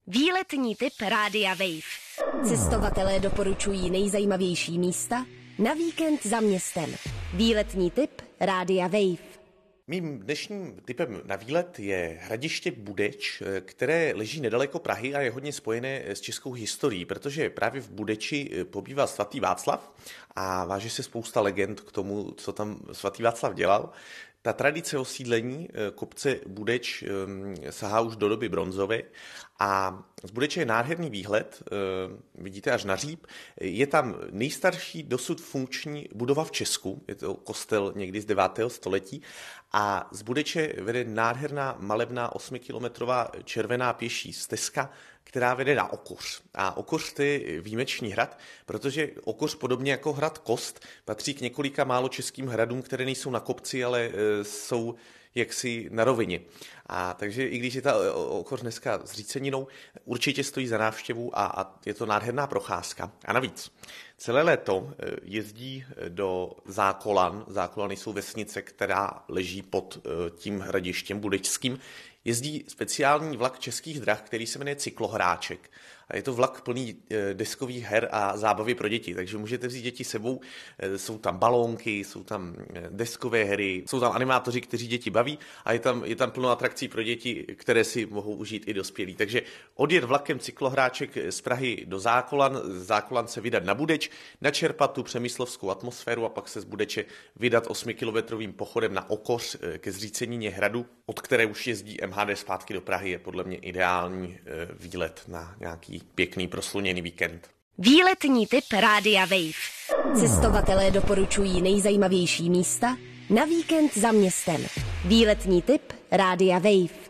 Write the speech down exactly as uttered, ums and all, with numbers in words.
Výletní tip Rádia Wave. Cestovatelé doporučují nejzajímavější místa na víkend za městem. Výletní tip Rádia Wave. Mým dnešním tipem na výlet je hradiště Budeč, které leží nedaleko Prahy a je hodně spojené s českou historií, protože právě v Budeči pobýval svatý Václav a váže se spousta legend k tomu, co tam svatý Václav dělal. Ta tradice osídlení kopce Budeč sahá už do doby bronzové a z Budeče je nádherný výhled, vidíte až na Říp. Je tam nejstarší dosud funkční budova v Česku, je to kostel někdy z devátého století a z Budeče vede nádherná malebná osmikilometrová červená pěší stezka, která vede na Okoř. A Okoř to je výjimečný hrad, protože Okoř podobně jako hrad Kost patří k několika málo českým hradům, které nejsou na kopci, ale jsou jaksi na rovině. A takže i když je ta Okoř dneska zříceninou, určitě stojí za návštěvu a, a je to nádherná procházka. A navíc celé léto jezdí do Zákolan. Zákolany jsou vesnice, která leží pod tím hradištěm budečským. Jezdí speciální vlak Českých drah, který se jmenuje Cyklohráček. A je to vlak plný deskových her a zábavy pro děti, takže můžete vzít děti sebou. Jsou tam balónky, jsou tam deskové hry, jsou tam animátoři, kteří děti baví a je tam, je tam plno atrakcí pro děti, které si mohou užít i dospělí. Takže odjet vlakem Cyklohráček z Prahy do Zákolan, z Zákolan se vydat na Budeč, načerpat tu přemyslovskou atmosféru a pak se z Budeče vydat osmikilometrovým pochodem na Okoř ke zřícenině hradu, od které už jezdí M H D zpátky do Prahy, je podle mě ideální výlet na nějaký pěkný prosluněný víkend. Výletní tip Rádia Wave. Cestovatelé doporučují nejzajímavější místa na víkend za městem. Výletní tip Rádia Wave.